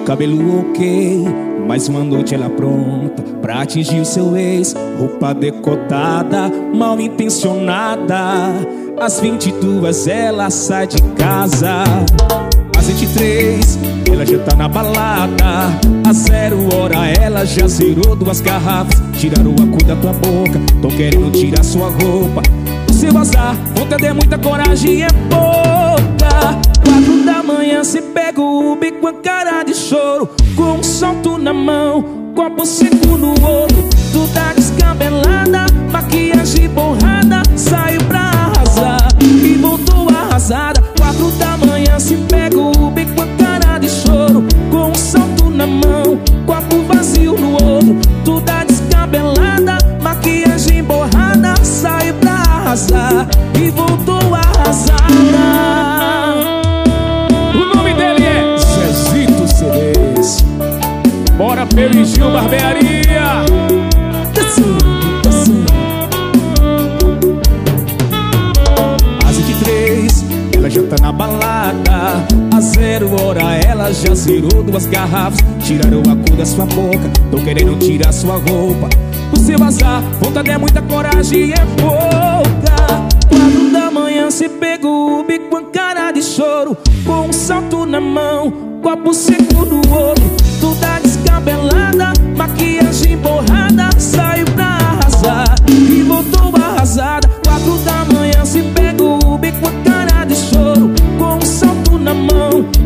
cabelo ok, mais uma noite ela pronta pra atingir o seu ex. Roupa decotada, mal intencionada. Às 22 ela sai de casa. Às 23 ela já tá na balada. Às 0 hora ela já zerou 2 garrafas. Tiraram a cor da tua boca, tão querendo tirar sua roupa. O seu azar, vontade é muita, coragem é pouca. 4 da manhã se pega o Uber com a cara de choro, com um salto na mão, copo seco no olho. Toda descabelada, maquiagem borrada, saiu pra arrasar e voltou arrasada. 4 da manhã se pega o Uber com a cara de choro, com um salto na mão, copo vazio no olho. Toda descabelada, maquiagem borrada, saiu pra arrasar e voltou arrasada. Bora, Peu e Gil, barbearia. Às 23 ela já tá na balada. Às 0 hora ela já zerou 2 garrafas. Tiraram a cor da sua boca, tão querendo tirar sua roupa. O seu azar, vontade é muita, coragem é pouca. 4 da manhã se pega o Uber com a cara de choro, com um salto na mão, copo seco no olho. Toda descabelada, maquiagem borrada, saiu pra arrasar e voltou arrasada. 4 da manhã se pega o Uber com a cara de choro, com um salto na mão,